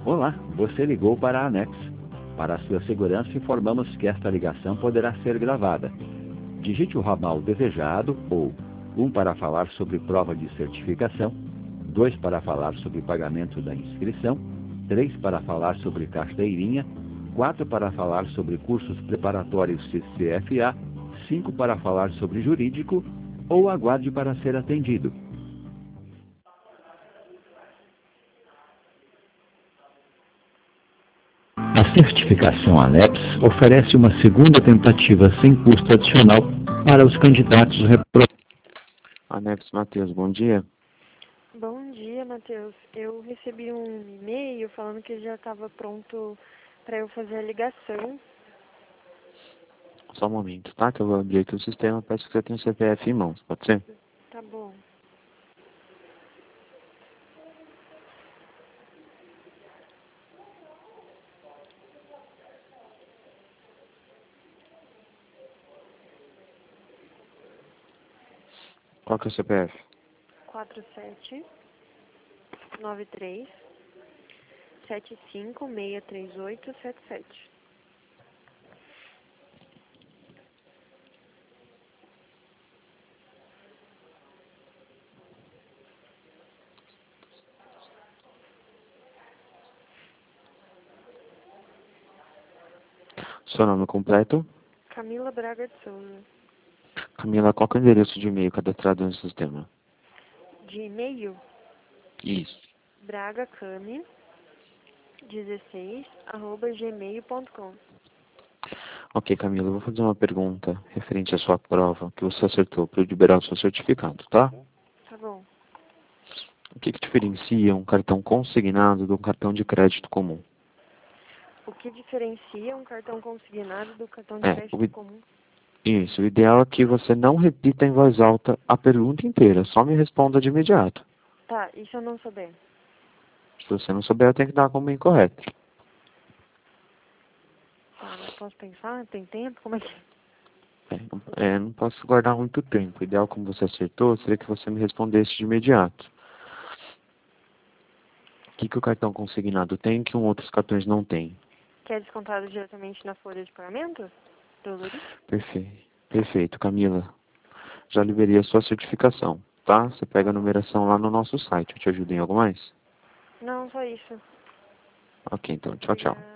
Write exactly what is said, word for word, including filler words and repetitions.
Olá, você ligou para a Anex. Para a sua segurança, informamos que esta ligação poderá ser gravada. Digite o ramal desejado ou um para falar sobre prova de certificação, dois para falar sobre pagamento da inscrição, três para falar sobre carteirinha, quatro para falar sobre cursos preparatórios C C F A, cinco para falar sobre jurídico ou aguarde para ser atendido. A certificação ANEPS oferece uma segunda tentativa sem custo adicional para os candidatos reprovados. Aneps Matheus, bom dia. Bom dia, Matheus. Eu recebi um e-mail falando que já estava pronto para eu fazer a ligação. Só um momento, tá? Que eu vou abrir aqui o sistema. Peço que você tenha o C P F em mãos, pode ser? Tá bom. Qual que é o C P F? quatro sete nove três sete cinco seis três oito sete sete. Seu nome completo? Camila Braga de Souza. Camila, qual que é o endereço de e-mail cadastrado no sistema? De e-mail, Isso. bragacami dezesseis arroba gmail ponto com. Ok, Camila, eu vou fazer uma pergunta referente à sua prova que você acertou para eu liberar o seu certificado, tá? Tá bom. O que, que diferencia um cartão consignado de um cartão de crédito comum? O que diferencia um cartão consignado do cartão de É, crédito o, comum? isso, o ideal é que você não repita em voz alta a pergunta inteira, só me responda de imediato. Tá, e se eu não souber? Se você não souber, eu tenho que dar como incorreto. Tá, mas posso pensar? Tem tempo? Como é que... É, é, não posso guardar muito tempo. O ideal, como você acertou, seria que você me respondesse de imediato. O que, que o cartão consignado tem que um outros cartões não têm? Que é descontado diretamente na folha de pagamento? Do Luri? Perfeito. Perfeito, Camila. Já liberei a sua certificação, tá? Você pega a numeração lá no nosso site. Eu te ajudo em algo mais? Não, só isso. Ok, então. Tchau, tchau. Obrigada.